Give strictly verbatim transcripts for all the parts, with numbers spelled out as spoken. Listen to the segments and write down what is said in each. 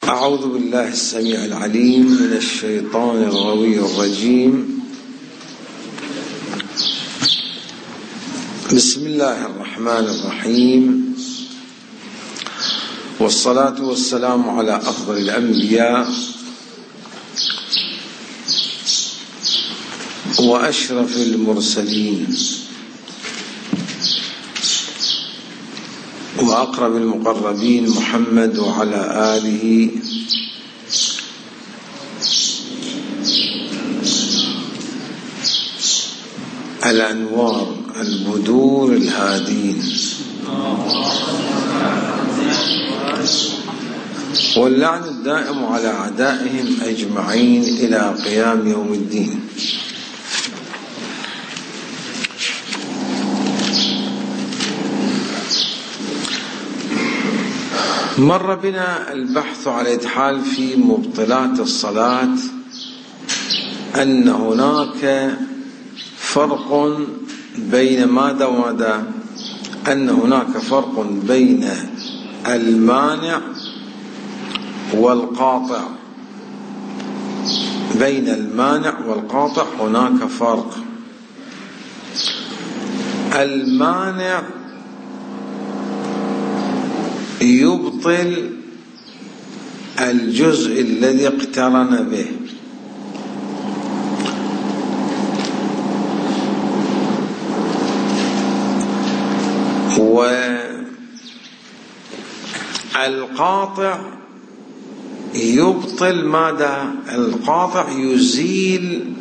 أعوذ بالله السميع العليم من الشيطان الغوي الرجيم. بسم الله الرحمن الرحيم، والصلاة والسلام على أفضل الأنبياء وأشرف المرسلين وأقرب المقربين محمد وعلى آله الأنوار البدور الهادين، واللعن الدائم على أعدائهم أجمعين إلى قيام يوم الدين. مر بنا البحث على الإتحال في مبطلات الصلاة، أن هناك فرق بين ماذا وماذا؟ أن هناك فرق بين المانع والقاطع. بين المانع والقاطع هناك فرق. المانع يبطل الجزء الذي اقترن به، والقاطع يبطل ماذا؟ القاطع يزيل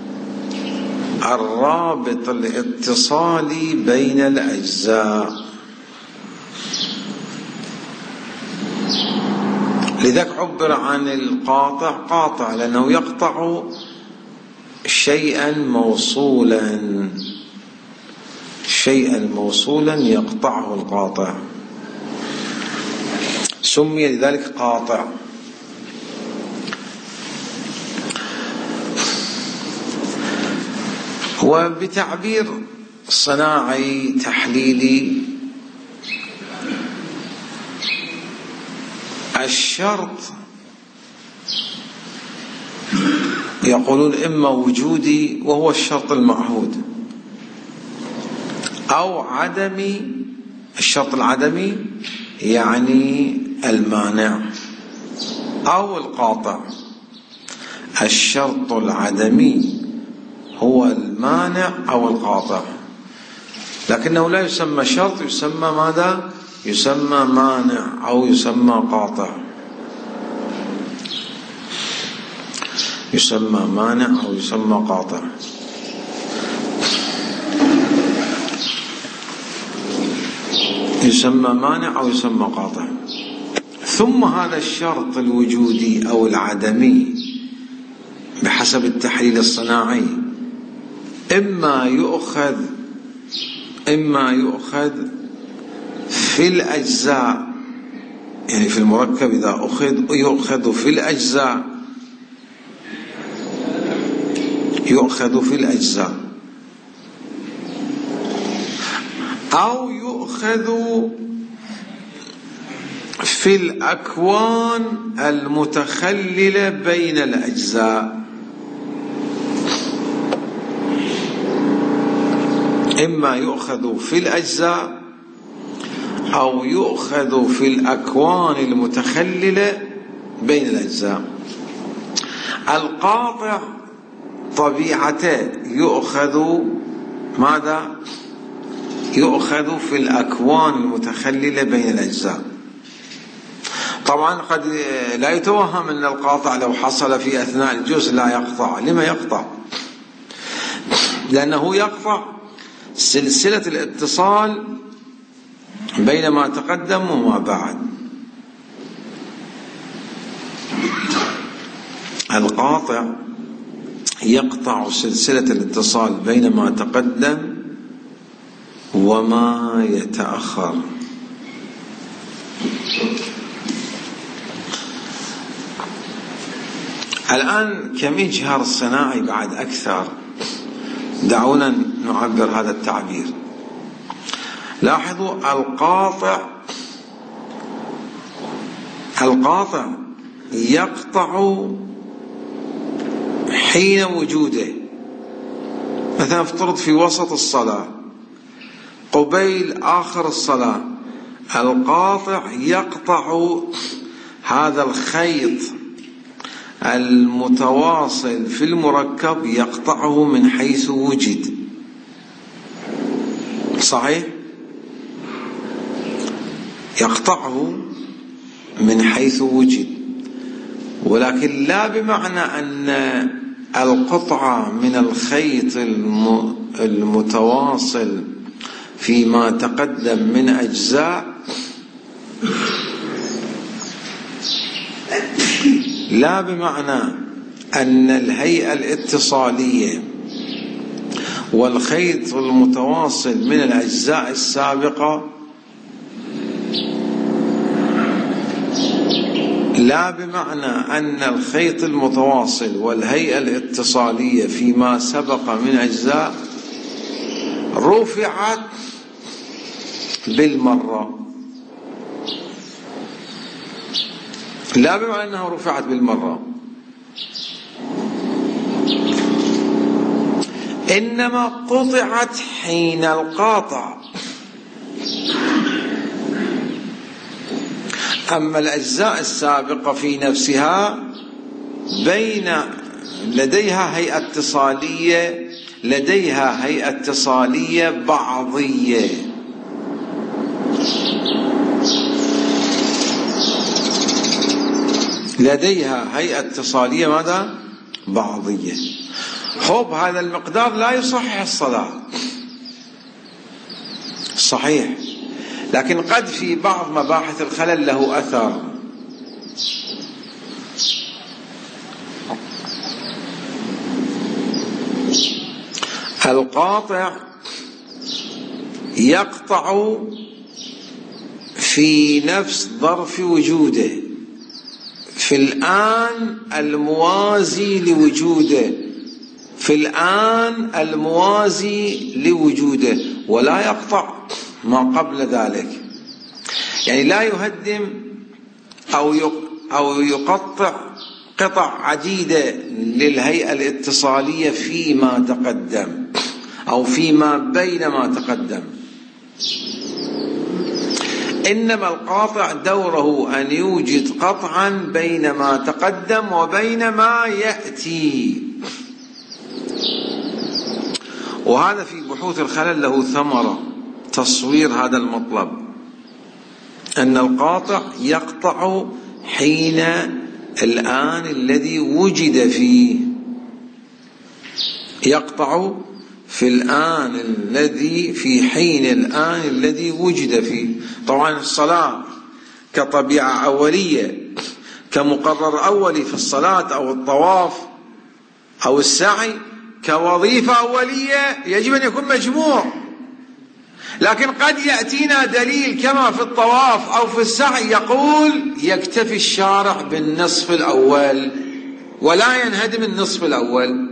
الرابط الاتصالي بين الأجزاء. لذلك عبر عن القاطع قاطع، لأنه يقطع شيئا موصولا، شيئا موصولا يقطعه القاطع، سمي لذلك قاطع. وبتعبير صناعي تحليلي، الشرط يقولون إما وجودي وهو الشرط المعهود، أو عدمي. الشرط العدمي يعني المانع، أو القاطع. الشرط العدمي هو المانع أو القاطع، لكنه لا يسمى شرط، يسمى ماذا؟ يسمى مانع أو يسمى قاطع. يسمى مانع أو يسمى قاطع. يسمى مانع أو يسمى قاطع. ثم هذا الشرط الوجودي أو العدمي بحسب التحليل الصناعي إما يؤخذ إما يؤخذ في الأجزاء، يعني في المركب إذا أخذ يؤخذ في الأجزاء، يؤخذ في الأجزاء، أو يؤخذ في الأكوان المتخللة بين الأجزاء. إما يؤخذ في الأجزاء أو يؤخذ في الأكوان المتخللة بين الأجزاء. القاطع طبيعته يؤخذ ماذا؟ يؤخذ في الأكوان المتخللة بين الأجزاء. طبعا قد لا يتوهم أن القاطع لو حصل في أثناء الجزء لا يقطع. لما يقطع؟ لأنه يقطع سلسلة الاتصال بين ما تقدم وما بعد. القاطع يقطع سلسلة الاتصال بين ما تقدم وما يتأخر. الآن كم يجهر الصناعي بعد أكثر، دعونا نعبر هذا التعبير. لاحظوا القاطع القاطع يقطع حين وجوده. مثلا افترض في وسط الصلاة قبيل آخر الصلاة القاطع يقطع هذا الخيط المتواصل في المركب، يقطعه من حيث وجد. صحيح؟ يقطعه من حيث وجد، ولكن لا بمعنى أن القطعة من الخيط المتواصل فيما تقدم من أجزاء لا بمعنى أن الهيئة الاتصالية والخيط المتواصل من الأجزاء السابقة لا بمعنى أن الخيط المتواصل والهيئة الاتصالية فيما سبق من أجزاء رفعت بالمرة، لا بمعنى أنها رفعت بالمرة، إنما قطعت حين القاطع. أما الأجزاء السابقة في نفسها بين لديها هيئة اتصالية لديها هيئة اتصالية بعضية، لديها هيئة اتصالية ماذا؟ بعضية. حب هذا المقدار لا يصحح الصلاة، صحيح، لكن قد في بعض مباحث الخلل له أثر. القاطع يقطع في نفس ظرف وجوده، في الآن الموازي لوجوده، في الآن الموازي لوجوده، ولا يقطع ما قبل ذلك. يعني لا يهدم أو أو يقطع قطع عديدة للهيئة الاتصالية فيما تقدم أو فيما بين ما تقدم، إنما القاطع دوره أن يوجد قطعا بين ما تقدم وبين ما يأتي. وهذا في بحوث الخلل له ثمرة تصوير هذا المطلب، أن القاطع يقطع حين الآن الذي وجد فيه، يقطع في الآن الذي في حين الآن الذي وجد فيه. طبعا الصلاة كطبيعة أولية كمقرر أولي في الصلاة أو الطواف أو السعي كوظيفة أولية يجب أن يكون مجموع، لكن قد يأتينا دليل كما في الطواف أو في السعي يقول يكتفي الشارع بالنصف الأول ولا ينهدم النصف الأول.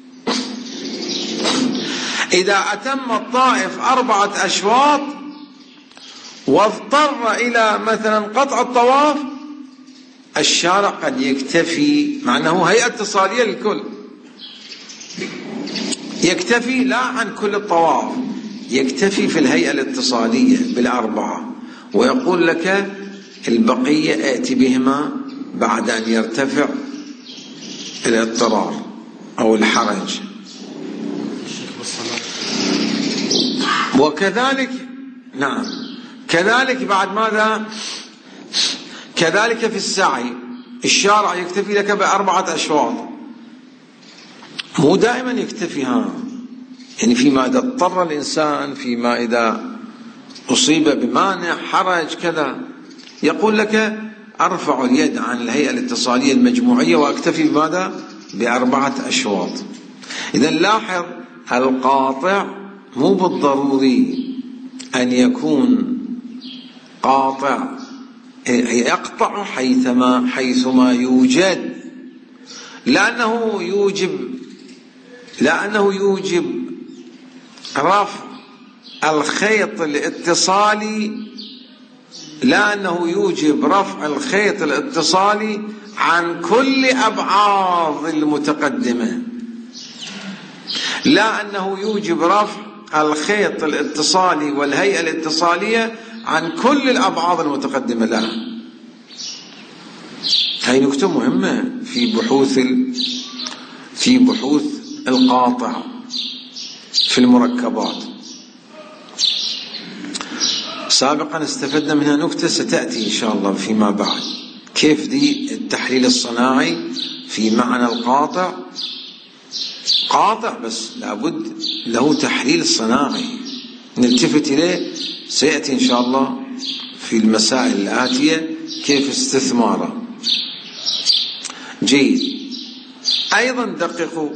إذا أتم الطائف أربعة أشواط واضطر إلى مثلا قطع الطواف، الشارع قد يكتفي، مع أنه هيئة اتصالية للكل، يكتفي لا عن كل الطواف، يكتفي في الهيئة الاتصالية بالأربعة، ويقول لك البقية ائت بهما بعد أن يرتفع الاضطرار أو الحرج. وكذلك نعم كذلك بعد ماذا؟ كذلك في السعي الشارع يكتفي لك بأربعة أشواط، مو دائما يكتفي، ها يعني فيما إذا اضطر الإنسان، فيما إذا أصيب بمانع حرج كذا، يقول لك أرفع اليد عن الهيئة الاتصالية المجموعية وأكتفي بماذا؟ بأربعة أشواط. إذا لاحظ القاطع مو بالضروري أن يكون قاطع، يقطع حيثما حيثما يوجد، لأنه يوجب لأنه يوجب رفع الخيط الاتصالي لا أنه يوجب رفع الخيط الاتصالي عن كل أبعاض المتقدمة، لا أنه يوجب رفع الخيط الاتصالي والهيئة الاتصالية عن كل الأبعاض المتقدمة، لا. هاي نكتة مهمة في بحوث في بحوث القاطع في المركبات. سابقا استفدنا منها نكتة ستأتي إن شاء الله فيما بعد، كيف دي التحليل الصناعي في معنى القاطع، قاطع بس لابد له تحليل صناعي نلتفت إليه، سيأتي إن شاء الله في المسائل الآتية كيف استثماره. جيد. أيضا دققوا،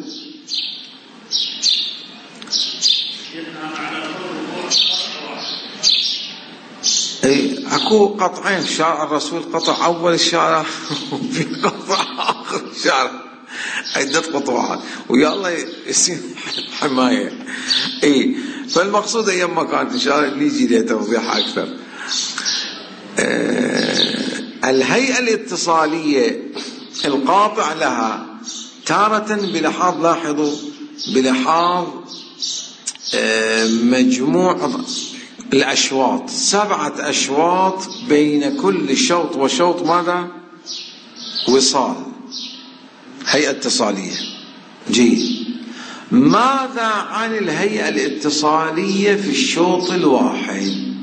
اي اكو قطعين، شارع الرسول قطع اول الشارع وفي قطع اخر الشارع، عدة قطوعات، ويا الله يصير حماية. اي فالمقصود ايما كانت ان شاء الله اللي يجي له توضيح اكثر. آه الهيئة الاتصالية القاطع لها تارة بلحاظ، لاحظوا بلحاظ آه مجموع الأشواط، سبعة أشواط بين كل شوط وشوط ماذا؟ وصال، هيئة اتصالية. جيد. ماذا عن الهيئة الاتصالية في الشوط الواحد؟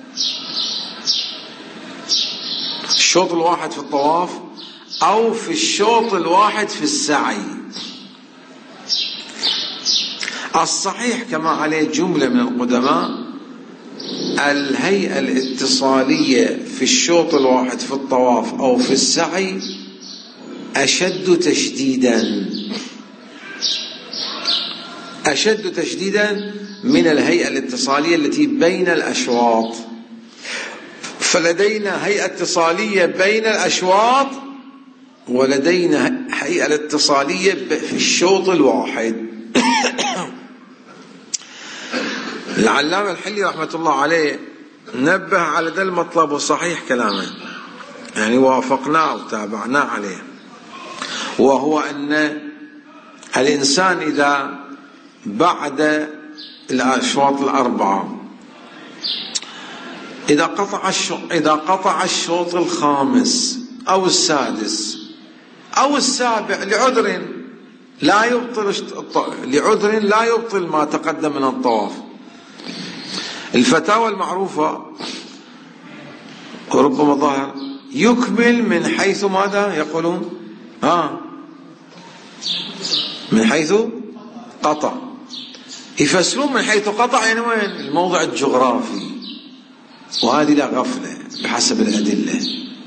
الشوط الواحد في الطواف أو في الشوط الواحد في السعي؟ الصحيح كما عليه جملة من القدماء الهيئة الاتصالية في الشوط الواحد في الطواف أو في السعي أشد تشديدا، أشد تشديدا من الهيئة الاتصالية التي بين الأشواط. فلدينا هيئة اتصالية بين الأشواط، ولدينا هيئة الاتصالية في الشوط الواحد. العلامة الحلي رحمة الله عليه نبه على ذا المطلب، وصحيح كلامه، يعني وافقناه وتابعناه عليه، وهو أن الإنسان إذا بعد الأشواط الأربعة إذا قطع الشوط إذا قطع الشوط الخامس أو السادس أو السابع لعذر لا يبطل لعذر لا يبطل ما تقدم من الطواف. الفتاوى المعروفة وربما ظاهر يكمل من حيث ماذا يقولون؟ ها من حيث قطع، يفسرون من حيث قطع يعني وين؟ الموضع الجغرافي، وهذه لا غفلة بحسب الأدلة.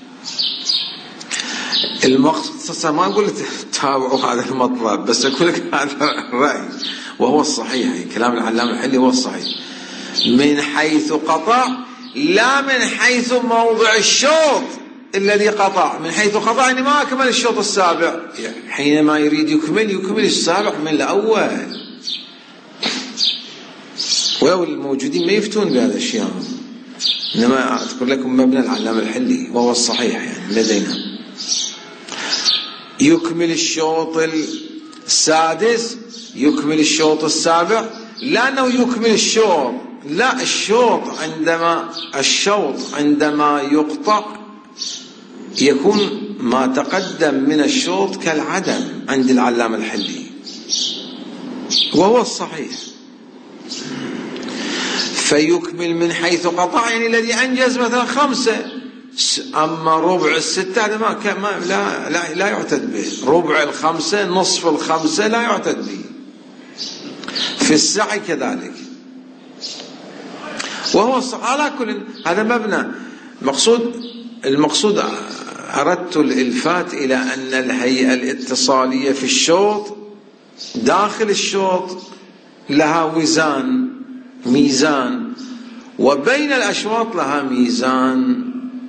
المقصد ما أقول تتابعوا هذا المطلب، بس أقول لك هذا الرأي وهو الصحيح، كلام العلامة الحلي هو الصحيح. من حيث قطع، لا من حيث موضع الشوط الذي قطع. من حيث قطع يعني ما أكمل الشوط السابع، حينما يريد يكمل يكمل السابع من الأول. ولو الموجودين ما يفتون بهذا الشيء، إنما أذكر لكم مبنى العلامة الحلي وهو الصحيح يعني لدينا. يكمل الشوط السادس، يكمل الشوط السابع، لا أنه يكمل الشوط، لا، الشوط عندما الشوط عندما يقطع يكون ما تقدم من الشوط كالعدم عند العلامة الحلي وهو الصحيح. فيكمل من حيث قطع يعني الذي أنجز مثلا خمسة، أما ربع الستة هذا ما لا, لا, لا يعتد به. ربع الخمسة، نصف الخمسة لا يعتد به. في السعي كذلك، وهو الصحيح. على كل هذا مبنى مقصود. المقصود أردت الإلفات إلى أن الهيئة الاتصالية في الشوط داخل الشوط لها وزان ميزان، وبين الأشواط لها ميزان.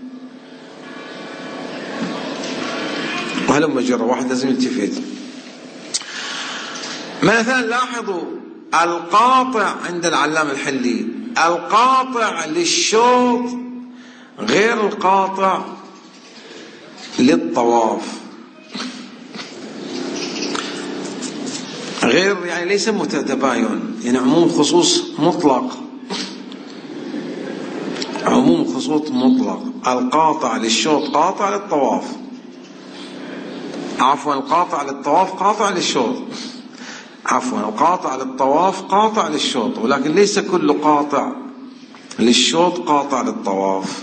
وهلما جرى واحد لازم يلتفت. مثلا لاحظوا القاطع عند العلامة الحلي، القاطع للشوط غير القاطع للطواف، غير يعني ليس متباين، يعني عموم خصوص مطلق، عموم خصوص مطلق. القاطع للشوط قاطع للطواف، عفوا القاطع للطواف قاطع للشوط، عفوا القاطع للطواف قاطع للشوط، ولكن ليس كل قاطع للشوط قاطع للطواف.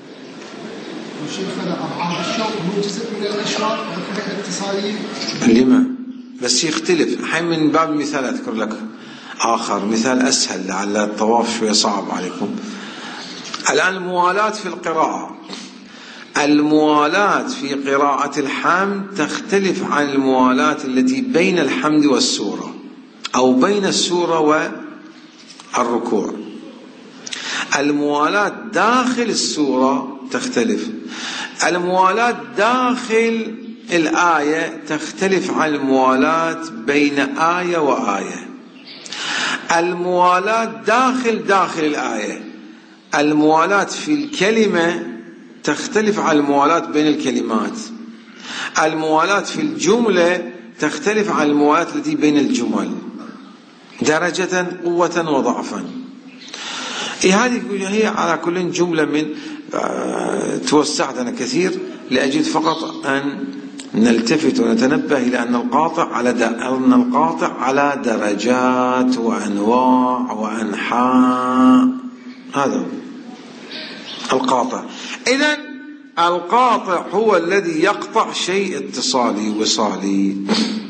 شيخنا أبعاد الشوط هو جزء من الأشواط الاتصالية؟ لما؟ بس يختلف. الحين من باب المثال أذكر لك آخر مثال أسهل لعل الطواف شوية صعب عليكم. الآن الموالاة في القراءة، الموالاة في قراءة الحمد تختلف عن الموالاة التي بين الحمد والسورة أو بين السورة والركوع. الموالاة داخل السورة تختلف، الموالاة داخل الآية تختلف عن الموالاة بين آية وآية. الموالاة داخل داخل الآية، الموالاة في الكلمة تختلف عن الموالاة بين الكلمات، الموالاة في الجملة تختلف عن الموالاة التي بين الجمل درجة قوة وضعفا. إيه هذه هي على كل جملة من آه توسعت أنا كثير لأجد فقط أن نلتفت ونتنبه إلى أن القاطع على أن القاطع على درجات وأنواع وأنحاء. هذا القاطع. إذن القاطع هو الذي يقطع شيء اتصالي وصالي.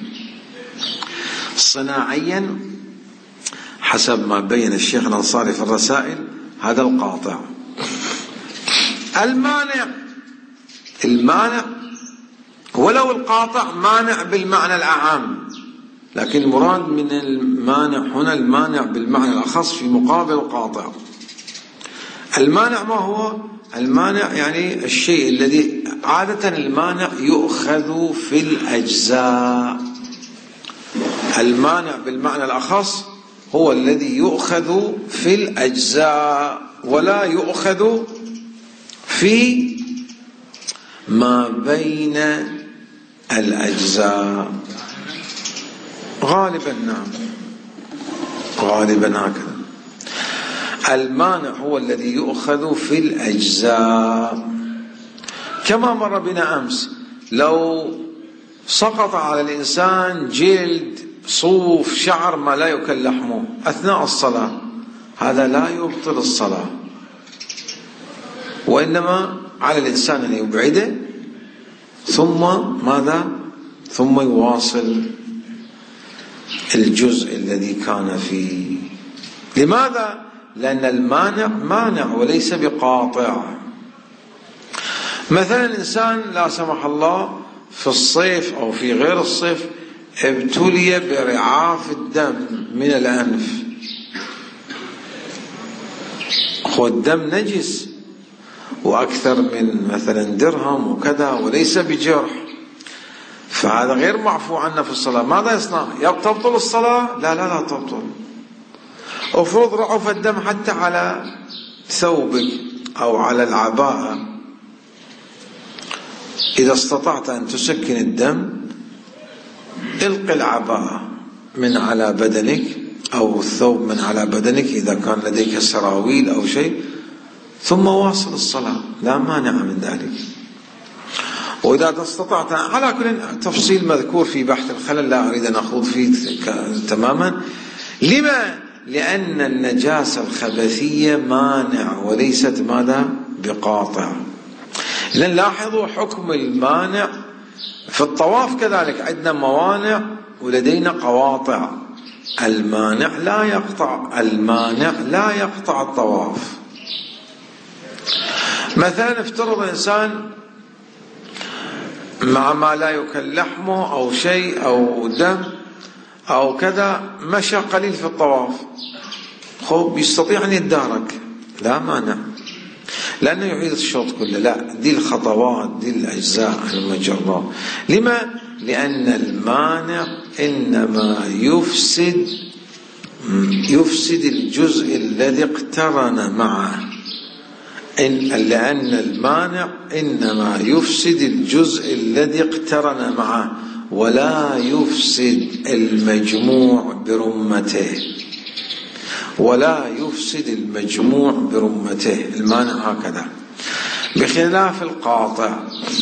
صناعيا حسب ما بين الشيخ الأنصاري في الرسائل هذا القاطع. المانع، المانع ولو القاطع مانع بالمعنى الأعام، لكن المراد من المانع هنا المانع بالمعنى الأخص في مقابل القاطع. المانع ما هو؟ المانع يعني الشيء الذي عادة المانع يؤخذ في الأجزاء. المانع بالمعنى الأخص هو الذي يؤخذ في الأجزاء ولا يؤخذ في ما بين الأجزاء غالبا. نعم غالبا هكذا. المانع هو الذي يؤخذ في الأجزاء، كما مر بنا أمس لو سقط على الإنسان جلد صوف شعر ما لا يؤكل لحمه أثناء الصلاة، هذا لا يبطل الصلاة، وإنما على الإنسان أن يبعده ثم ماذا؟ ثم يواصل الجزء الذي كان فيه. لماذا؟ لأن المانع مانع وليس بقاطع. مثلا الإنسان لا سمح الله في الصيف أو في غير الصيف ابتلي برعاف الدم من الأنف، هو الدم نجس وأكثر من مثلا درهم وكذا وليس بجرح، فهذا غير معفو عنه في الصلاة. ماذا يصنع؟ تبطل الصلاة؟ لا لا لا تبطل. أفرض رعف الدم حتى على ثوبك أو على العباءة، إذا استطعت أن تسكن الدم الق العباءة من على بدنك أو الثوب من على بدنك إذا كان لديك سراويل أو شيء، ثم واصل الصلاة، لا مانع من ذلك. وإذا استطعت على كل تفصيل مذكور في بحث الخلل لا أريد أن أخوض فيه تماما. لما؟ لأن النجاسة الخبثية مانع وليست ماذا؟ بقاطع. لأن لاحظوا حكم المانع في الطواف كذلك، عندنا موانع ولدينا قواطع. المانع لا يقطع، المانع لا يقطع الطواف. مثلا افترض إنسان مع ما لا يؤكل لحمه أو شيء أو دم أو كذا مشى قليل في الطواف، خب يستطيع أن يتدارك، لا مانع، لأنه يعيد الشوط كله. لا، دي الخطوات دي الأجزاء المجرة. لما؟ لأن المانع إنما يفسد يفسد الجزء الذي اقترن معه. إن لأن المانع إنما يفسد الجزء الذي اقترن معه ولا يفسد المجموع برمته، ولا يفسد المجموع برمته، المانع هكذا، بخلاف القاطع.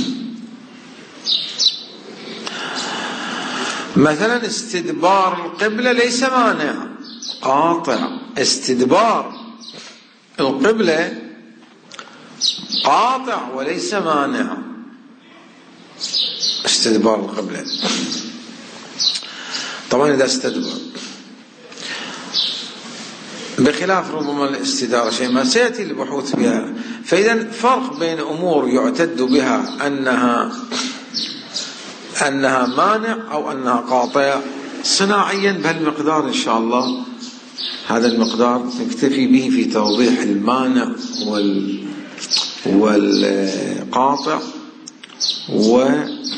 مثلا استدبار القبلة ليس مانع، قاطع. استدبار القبلة قاطع وليس مانع، استدبار القبلة. طبعا إذا استدبر، بخلاف ربما الاستدارة شيء ما سيأتي البحوث بها. فإذا فرق بين أمور يعتد بها أنها أنها مانع أو أنها قاطع صناعيا بهالمقدار إن شاء الله. هذا المقدار نكتفي به في توضيح المانع وال والقاطع و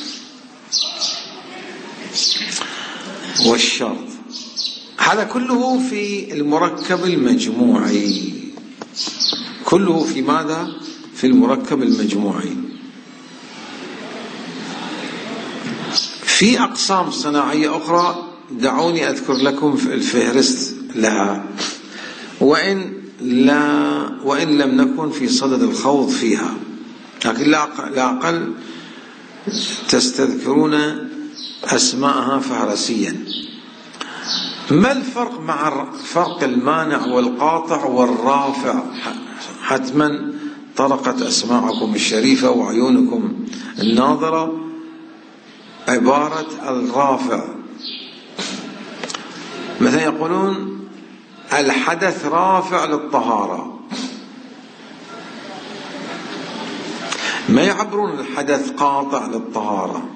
والشرط. هذا كله في المركب المجموعي، كله في ماذا؟ في المركب المجموعي. في أقسام صناعية أخرى دعوني أذكر لكم الفهرست لها، وإن لا وإن لم نكن في صدد الخوض فيها، لكن لا أقل تستذكرون أسماءها فهرسيا. ما الفرق مع فرق المانع والقاطع والرافع؟ حتما طرقت أسماعكم الشريفة وعيونكم الناظرة عبارة الرافع. مثلا يقولون الحدث رافع للطهارة، ما يعبرون الحدث قاطع للطهارة،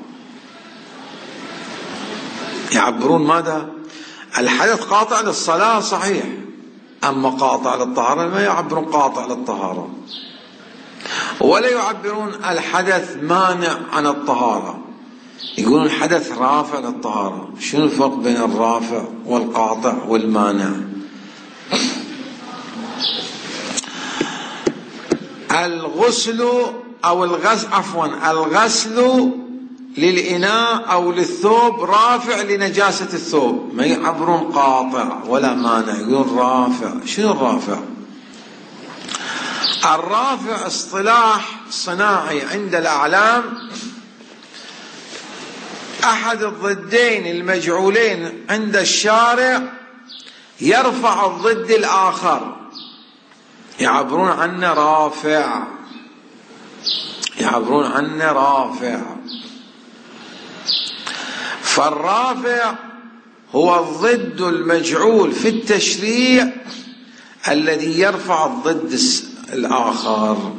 يعبرون ماذا؟ الحدث قاطع للصلاة صحيح، أما قاطع للطهارة ما يعبرون قاطع للطهارة، ولا يعبرون الحدث مانع عن الطهارة، يقولون الحدث رافع للطهارة. شنو الفرق بين الرافع والقاطع والمانع؟ الغسل أو الغسل عفوا الغسل للإناء أو للثوب رافع لنجاسة الثوب، ما يعبرون قاطع ولا مانع، يقولون رافع. شنو الرافع؟ الرافع اصطلاح صناعي عند الأعلام، أحد الضدين المجعولين عند الشارع يرفع الضد الآخر، يعبرون عنه رافع، يعبرون عنه رافع. فالرافع هو الضد المجعول في التشريع الذي يرفع الضد الآخر،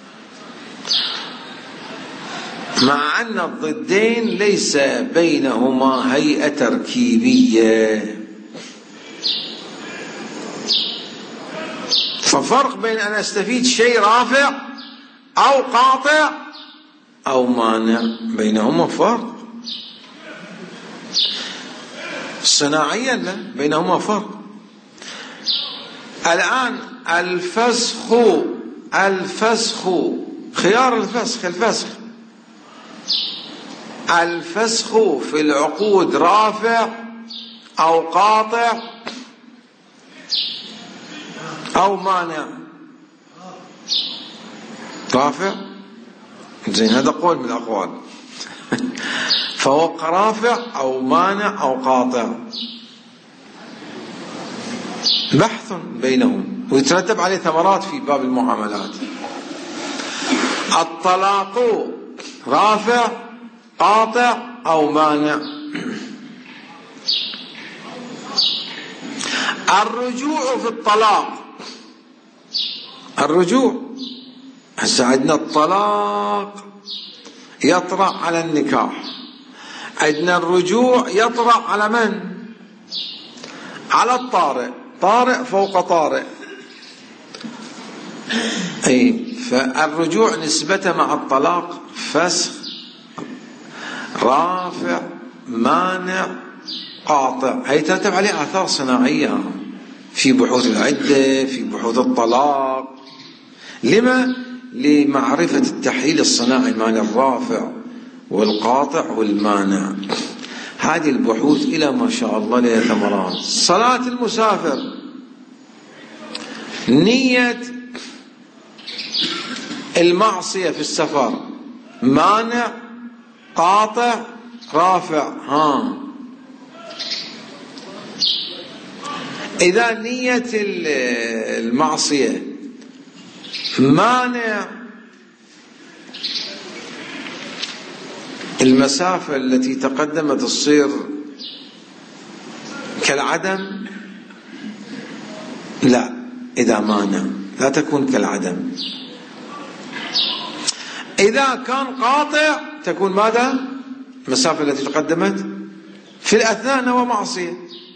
مع أن الضدين ليس بينهما هيئة تركيبية. ففرق بين أن أستفيد شيء رافع أو قاطع أو مانع، بينهما فرق صناعيا، لا بينهما فرق. الآن الفسخ، الفسخ خيار الفسخ، الفسخ الفسخ في العقود رافع أو قاطع أو مانع؟ رافع، زين، هذا قول من الأقوال. فهو رافع أو مانع أو قاطع، بحث بينهم ويترتب عليه ثمرات في باب المعاملات. الطلاق رافع قاطع أو مانع؟ الرجوع في الطلاق، الرجوع هسه عندنا الطلاق يطرأ على النكاح، عندنا الرجوع يطرأ على من؟ على الطارئ، طارئ فوق طارئ. أي فالرجوع نسبة مع الطلاق فسخ، رافع، مانع، قاطع، هي ترتب عليه آثار صناعية في بحوث العدة، في بحوث الطلاق. لما؟ لمعرفة التحليل الصناعي مال الرافع والقاطع والمانع. هذه البحوث إلى ما شاء الله لها ثمرات. صلاة المسافر، نية المعصية في السفر، مانع، قاطع، رافع. ها إذا نية المعصية مانع المسافة التي تقدمت تصير كالعدم؟ لا، إذا مانع لا تكون كالعدم. إذا كان قاطع تكون ماذا؟ المسافة التي تقدمت في الأثناء نوى معصية.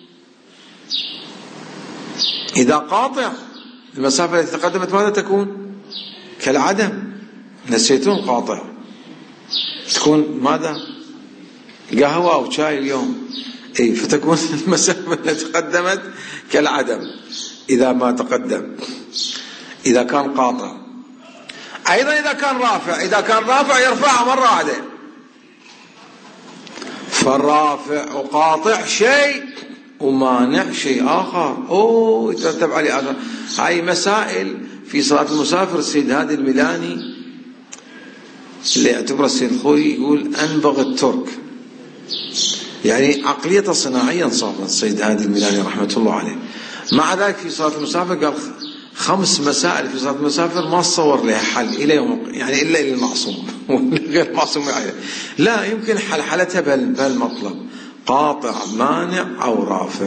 إذا قاطع المسافة التي تقدمت ماذا تكون؟ كالعدم. نسيتون قاطع تكون ماذا؟ قهوة أو شاي اليوم. أي فتكون المسافة التي تقدمت كالعدم إذا ما تقدم، إذا كان قاطع. أيضا إذا كان رافع، إذا كان رافع يرفعها مرة واحدة. فالرافع وقاطع شيء ومانع شيء آخر. أوه يترتب عليه آخر. هاي مسائل في صلاة المسافر. السيد هادي الميلاني اللي يعتبر السيد الخوي يقول أنبغ الترك، يعني عقلية صناعية انصافت السيد هادي الميلاني رحمة الله عليه. مع ذلك في صلاة المسافر قال خمس مسائل في صلاة المسافر ما تصور لها حل إلى يوم، يعني إلا إلى المعصوم غير المعصوم يعني. لا يمكن حل حلتها بهالمطلب: قاطع، مانع أو رافع.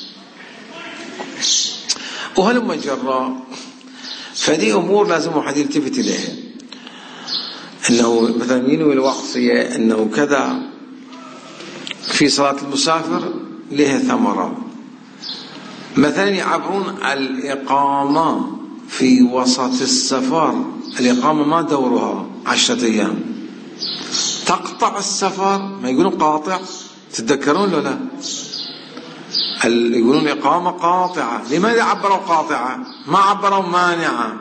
وهلما جرى. فدي أمور لازم واحد يلتفت إليها، أنه مثلا ينوي الوعصية أنه كذا في صلاة المسافر لها ثمرة. مثلا يعبرون الإقامة في وسط السفر. الإقامة ما دورها عشرة أيام، تقطع السفر. ما يقولون قاطع، تتذكرون له لا؟ يقولون إقامة قاطعة. لماذا عبروا قاطعة ما عبروا مانعة؟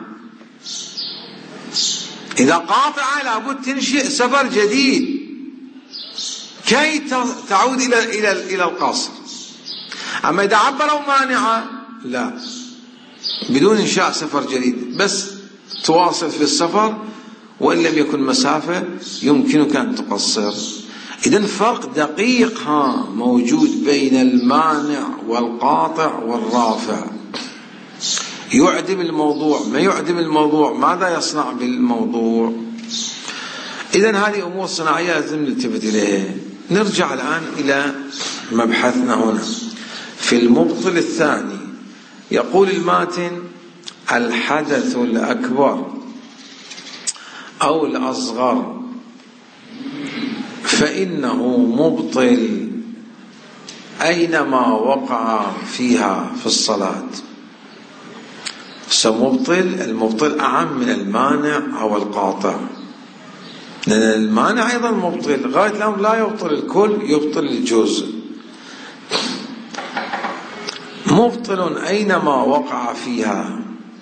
إذا قاطعة لابد تنشئ سفر جديد كي تعود إلى إلى إلى القصر. أما إذا عبروا مانعة لا، بدون إنشاء سفر جديد، بس تواصل في السفر، وإن لم يكن مسافة يمكنك أن تقصر. إذن فرق دقيق ها موجود بين المانع والقاطع والرافع. يعدم الموضوع ما يعدم الموضوع، ماذا يصنع بالموضوع؟ إذن هذه أمور صناعية لازم نلتفت إليها. نرجع الآن إلى مبحثنا هنا في المبطل الثاني. يقول الماتن: الحدث الأكبر أو الأصغر فإنه مبطل أينما وقع فيها في الصلاة. سمبطل، المبطل أعم من المانع أو القاطع، لأن المانع أيضا مبطل. غاية الأمر لا يبطل الكل، يبطل الجزء. مبطل أينما وقع فيها.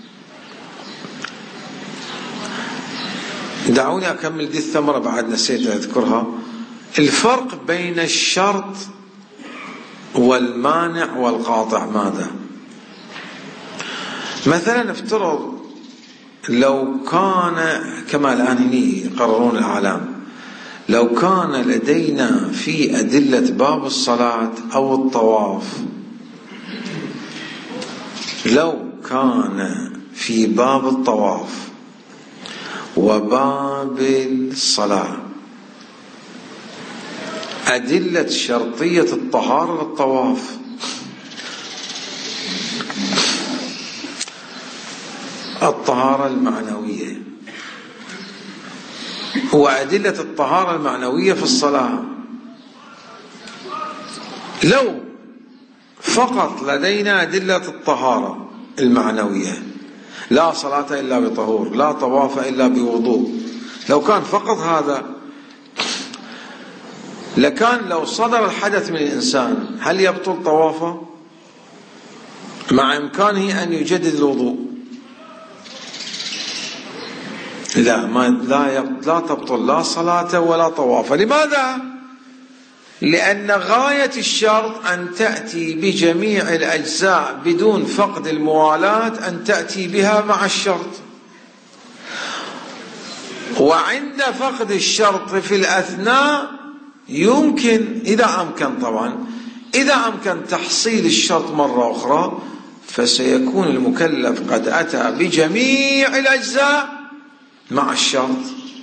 دعوني أكمل دي الثمرة بعد نسيت أذكرها. الفرق بين الشرط والمانع والقاطع ماذا؟ مثلا افترض لو كان كما الآن هني يقررون الأعلام، لو كان لدينا في أدلة باب الصلاة أو الطواف، لو كان في باب الطواف وباب الصلاة أدلة شرطية الطهارة للطواف، الطهارة المعنوية، وأدلة الطهارة المعنوية في الصلاة، لو فقط لدينا أدلة الطهارة المعنوية، لا صلاة إلا بطهور، لا طواف إلا بوضوء، لو كان فقط هذا، لكان لو صدر الحدث من الإنسان هل يبطل طوافه؟ مع إمكانه أن يجدد الوضوء. لا ما لا لا تبطل لا صلاة ولا طواف. لماذا؟ لأن غاية الشرط أن تأتي بجميع الأجزاء بدون فقد الموالاة، أن تأتي بها مع الشرط. وعند فقد الشرط في الأثناء يمكن إذا أمكن طبعا إذا أمكن تحصيل الشرط مرة أخرى، فسيكون المكلف قد أتى بجميع الأجزاء مع الشرط.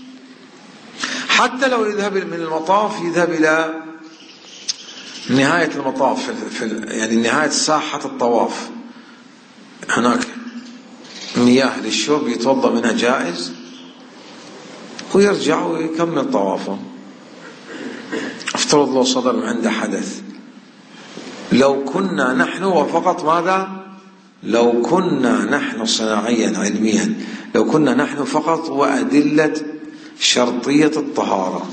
حتى لو يذهب من المطاف يذهب إلى نهاية المطاف في يعني نهاية ساحة الطواف، هناك مياه للشرب يتوضأ منها جائز، ويرجع ويكمل طوافه. افترض لو صدر من عنده حدث، لو كنا نحن وفقط ماذا؟ لو كنا نحن صناعيا علميا لو كنا نحن فقط وأدلة شرطية الطهارة.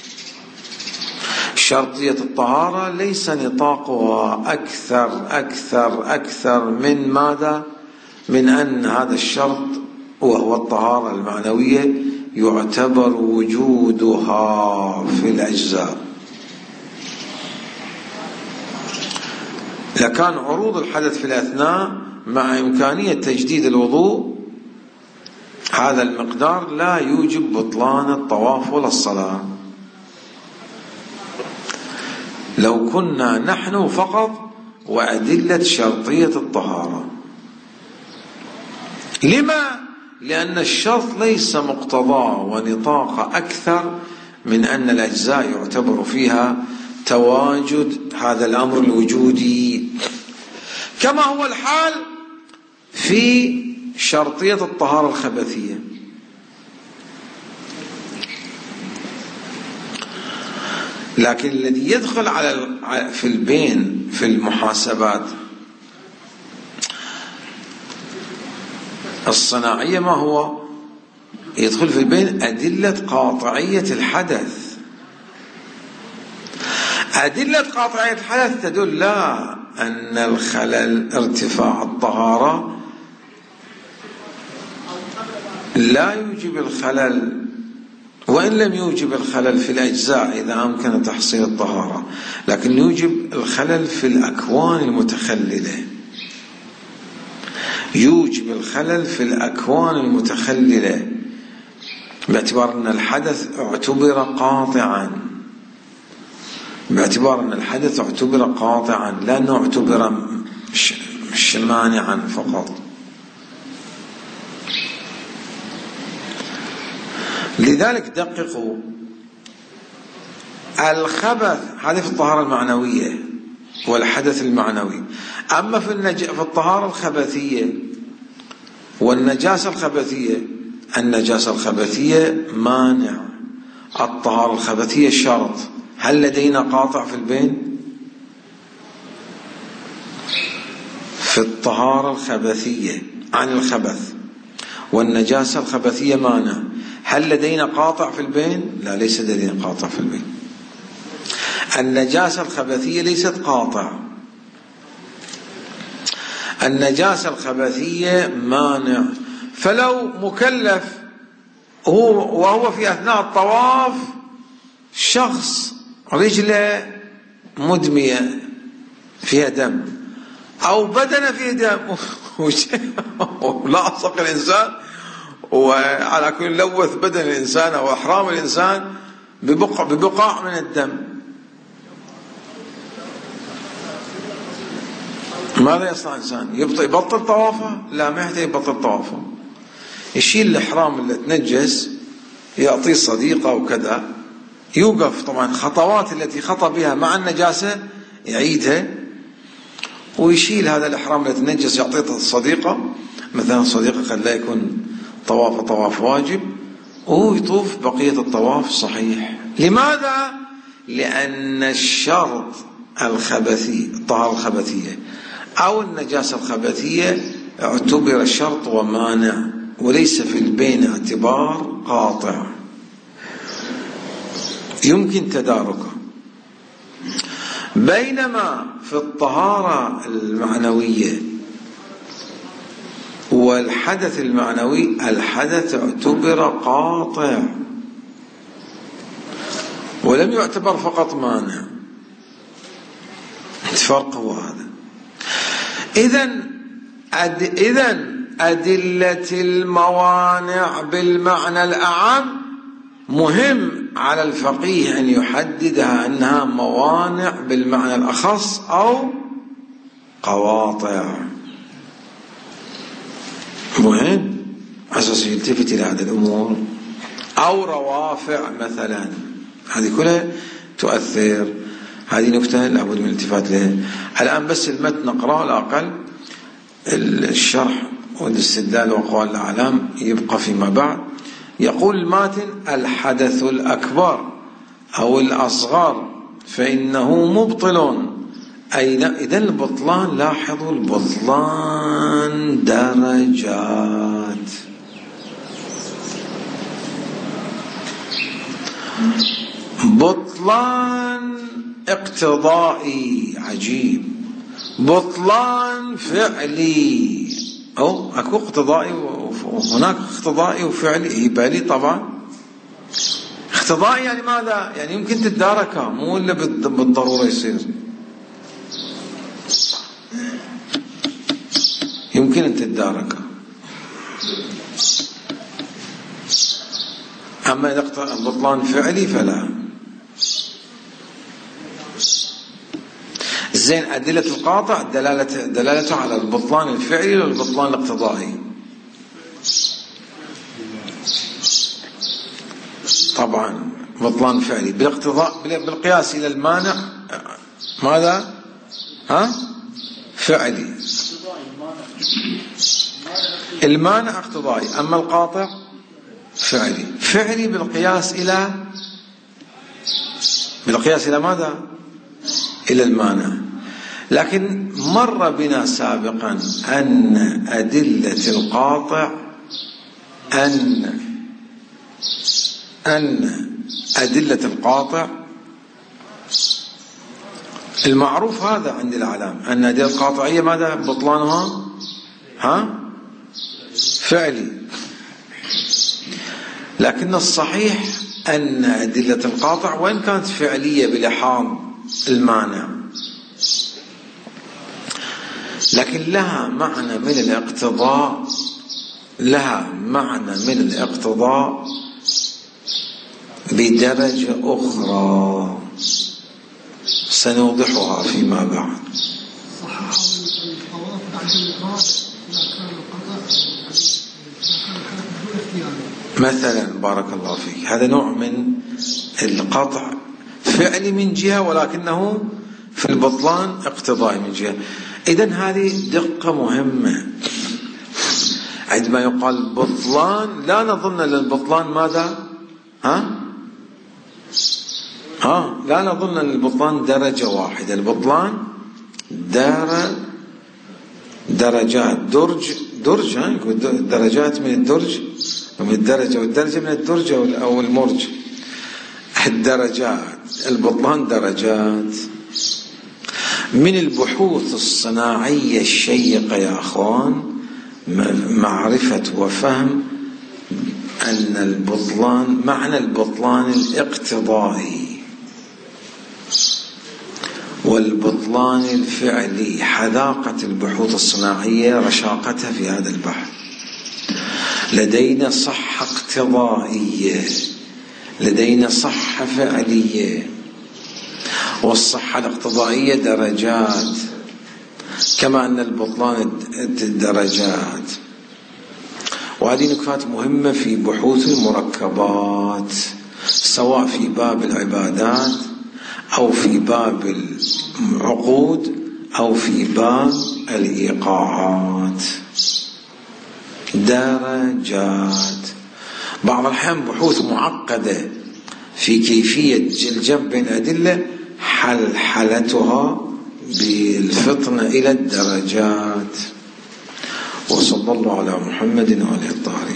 شرطية الطهارة ليس نطاقها أكثر أكثر أكثر من ماذا؟ من أن هذا الشرط وهو الطهارة المعنوية يعتبر وجودها في الأجزاء. لكان عروض الحدث في الأثناء مع إمكانية تجديد الوضوء هذا المقدار لا يوجب بطلان الطواف ولا الصلاة. لو كنا نحن فقط وأدلة شرطية الطهارة. لما؟ لأن الشرط ليس مقتضاه ونطاق أكثر من أن الأجزاء يعتبر فيها تواجد هذا الأمر الوجودي، كما هو الحال في شرطية الطهارة الخبثية. لكن الذي يدخل على في البين في المحاسبات الصناعية ما هو؟ يدخل في البين أدلة قاطعية الحدث. أدلة قاطعية الحدث تدل لا أن الخلل ارتفاع الطهارة لا يوجب الخلل، وإن لم يوجب الخلل في الأجزاء إذا أمكن تحصيل الطهارة، لكن يوجب الخلل في الأكوان المتخللة. يوجب الخلل في الأكوان المتخللة باعتبار أن الحدث اعتبر قاطعا باعتبار أن الحدث اعتبر قاطعا لأنه اعتبر مش مانعا فقط. لذلك دققوا، الخبث هذه في الطهارة المعنوية والحدث المعنوي. أما في, النج... في الطهارة الخبثية والنجاسة الخبثية، النجاسة الخبثية مانع، الطهارة الخبثية شرط. هل لدينا قاطع في البين؟ في الطهارة الخبثية عن الخبث والنجاسة الخبثية مانع، هل لدينا قاطع في البين؟ لا، ليس لدينا قاطع في البين. النجاسة الخبثية ليست قاطع، النجاسة الخبثية مانع. فلو مكلف هو وهو في أثناء الطواف شخص رجله مدمية فيها دم أو بدنه فيه دم ولاصق الإنسان وعلى كل لوث بدن الإنسان أو أحرام الإنسان ببقع, ببقاع من الدم، ماذا يصنع الإنسان؟ يبطل طوافه؟ لا، ما يحتاج يبطل طوافه، يشيل الإحرام اللي تنجس يعطيه صديقه وكذا، يوقف طبعا خطوات التي خطأ بها مع النجاسة يعيدها، ويشيل هذا الإحرام الذي تنجس يعطيه الصديقة، مثلا الصديقة قد لا يكون طواف طواف واجب، وهو يطوف بقية الطواف صحيح. لماذا؟ لأن الشرط الخبثي الطهارة الخبثية أو النجاسة الخبثية اعتبر شرط ومانع، وليس في البين اعتبار قاطع يمكن تداركه. بينما في الطهارة المعنوية والحدث المعنوي الحدث اعتبر قاطع ولم يعتبر فقط مانع. الفرق هو هذا. إذن أد... إذن أدلة الموانع بالمعنى الأعم مهم على الفقيه أن يحددها أنها موانع بالمعنى الأخص أو قواطع. مهم أساس يلتفت إلى هذه الأمور، أو روافع مثلا، هذه كلها تؤثر. هذه نكتة لابد من الالتفات لها. الآن بس المتن نقرأ، على الأقل الشرح والاستدلال وأقوال الأعلام يبقى فيما بعد. يقول الماتن: الحدث الأكبر أو الأصغر فإنه مبطل. أي إذن البطلان، لاحظوا البطلان درجات. بطلان اقتضائي عجيب، بطلان فعلي، أو أكو اقتضائي وهناك اقتضائي وفعلي. بالي طبعا اقتضائي يعني ماذا؟ يعني يمكن تتداركها، مو إلا بالضرورة يصير، يمكن أن تتداركها. أما إذا بطلان فعلي فلا. زين، أدلة القاطع دلالة دلالته على البطلان الفعلي والبطلان الاقتضائي. طبعا بطلان فعلي بالاقتضاء بالقياس إلى المانع ماذا؟ ها؟ فعلي. المانع اقتضائي، أما القاطع فعلي. فعلي بالقياس إلى بالقياس إلى ماذا؟ إلى المانع. لكن مر بنا سابقا أن أدلة القاطع أن أن أدلة القاطع المعروف هذا عند الأعلام أن أدلة القاطعية ماذا؟ بطلانها ها؟ فعلي. لكن الصحيح أن أدلة القاطع وإن كانت فعلية بلحاظ المانع، لكن لها معنى من الاقتضاء، لها معنى من الاقتضاء بدرجة أخرى سنوضحها فيما بعد. مثلا بارك الله فيك، هذا نوع من القطع فعلي من جهة، ولكنه في البطلان اقتضائي من جهة. إذن هذه دقة مهمة. عندما يقال بطلان لا نظن للبطلان ماذا؟ ها؟ ها؟ لا نظن للبطلان درجة واحدة. البطلان در درجات، درج درج ها؟ درجات من الدرج، ومن الدرجة، والدرجة من الدرج أو المرج. الدرجات، البطلان درجات. من البحوث الصناعية الشيقة يا أخوان معرفة وفهم أن البطلان معنى البطلان الاقتضائي والبطلان الفعلي. حذاقة البحوث الصناعية رشاقتها في هذا البحث. لدينا صحة اقتضائية، لدينا صحة فعلية، والصحة الاقتضائية درجات، كما أن البطلان درجات. وهذه نكات مهمة في بحوث المركبات، سواء في باب العبادات أو في باب العقود أو في باب الإيقاعات. درجات. بعض الأحيان بحوث معقدة في كيفية الجمع بين الأدلة حلحلتها بالفطنة إلى الدرجات. وصلى الله على محمد وعلى آله الطاهرين.